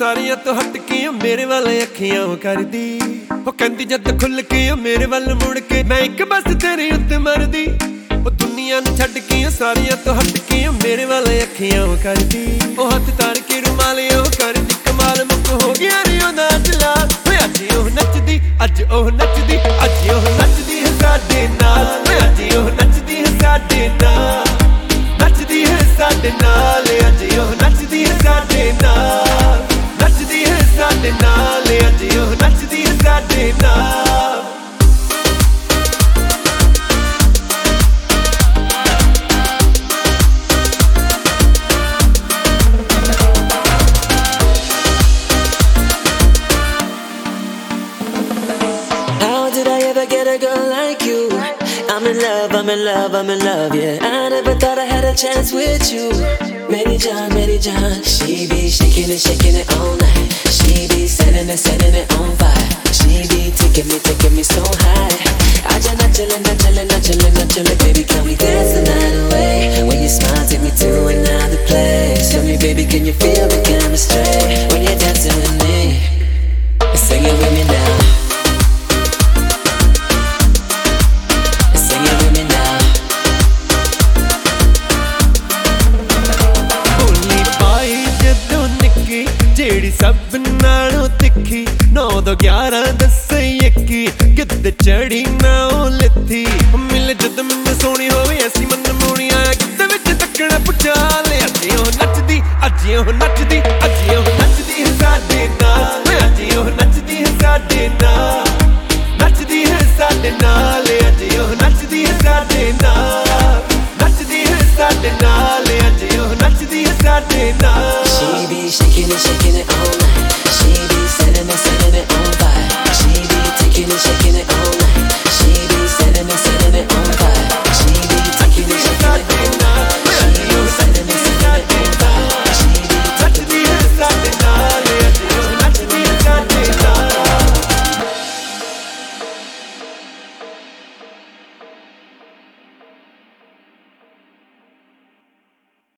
ਸਾਰੀਆਂ ਤੋਂ ਹਟ ਕੇ ਮੇਰੇ ਵੱਲ ਅੱਖੀਆਂ ਕਰਦੀ। ਉਹ ਕਹਿੰਦੀ ਜਦ ਖੁੱਲ ਕੇ ਮੇਰੇ ਵੱਲ ਮੁੜ ਕੇ ਮੈਂ ਇੱਕ ਬਸ ਤੇਰੇ ਉੱਤੇ ਮਰਦੀ। ਉਹ ਦੁਨੀਆ ਨੂੰ ਛੱਡ ਕੇ ਸਾਰੀਆਂ ਤੋਂ ਹਟ ਕੇ ਮੇਰੇ ਵੱਲ ਅੱਖੀਆਂ ਕਰਦੀ। ਉਹ ਹੱਥ ਤਾਰ ਕੇ ਰੁਮਾਲ ਉਹ ਕਰਦੀ ਕਮਾਲ ਮੁੱਕ ਹੋ ਗਿਆ ਨੀ ਉਹਦਾ ਜਲਾਲ। ਅੱਜ ਉਹ ਨੱਚਦੀ ਅੱਜ ਉਹ ਨੱਚਦੀ ਅੱਜ ਉਹ ਨੱਚਦੀ ਹੈ ਸਾਡੇ ਨਾਲ। ਅੱਜ ਉਹ ਨੱਚਦੀ ਹੈ ਸਾਡੇ ਨਾਲ ਨੱਚਦੀ ਹੈ ਸਾਡੇ ਨਾਲ। ਅੱਜ ਉਹ ਨੱਚਦੀ ਹੈ ਸਾਡੇ ਨਾਲ ਨੱਚਦੀ ਹੈ ਸਾਡੇ ਨਾਲ। ਅੱਜ ਉਹ ਨੱਚਦੀ ਹੈ ਸਾਡੇ ਨਾਲ। I'm in love, I'm in love, I'm in love, yeah. I never thought I had a chance with you. Mary John, she be shaking it all night. She be setting it on fire. She be taking me so high. Aja nachale, baby, can we dance the night away? When you smile, take me to another place. Tell me, baby, can you feel the chemistry when you're dancing with me? Sing it with me now. ਜਿਹੜੀ ਸਭ ਨਾਲੋਂ ਤਿੱਖੀ 9 ਤੋਂ 11 10 21 ਗਿੱਧ ਚੜੀ ਨਾ ਉਹ ਲਿੱਥੀ। ਮਿਲ ਜਦ ਮੈਨੂੰ ਸੋਹਣੀ ਹੋਵੇ ਐਸੀ ਮਨ ਮੋਣੀ ਆਇਆ ਗਿੱਧ ਵਿੱਚ ਤੱਕਣਾ ਪੁੱਛਾ ਲੈ। ਅੱਜ ਉਹ ਨੱਚਦੀ ਅੱਜ ਉਹ ਨੱਚਦੀ ਅੱਜ ਉਹ ਨੱਚਦੀ ਹੈ ਸਾਡੇ ਨਾਲ। ਅੱਜ ਉਹ ਨੱਚਦੀ ਹੈ ਸਾਡੇ ਨਾਲ ਨੱਚਦੀ ਹੈ ਸਾਡੇ ਨਾਲ। ਅੱਜ ਉਹ ਨੱਚਦੀ ਹੈ ਸਾਡੇ ਨਾਲ ਨੱਚਦੀ ਹੈ ਸਾਡੇ ਨਾਲ। ਅੱਜ ਉਹ ਨੱਚਦੀ ਹੈ ਸਾਡੇ ਨਾਲ। She be shaking it all night. She be setting it on fire. She be taking it all night.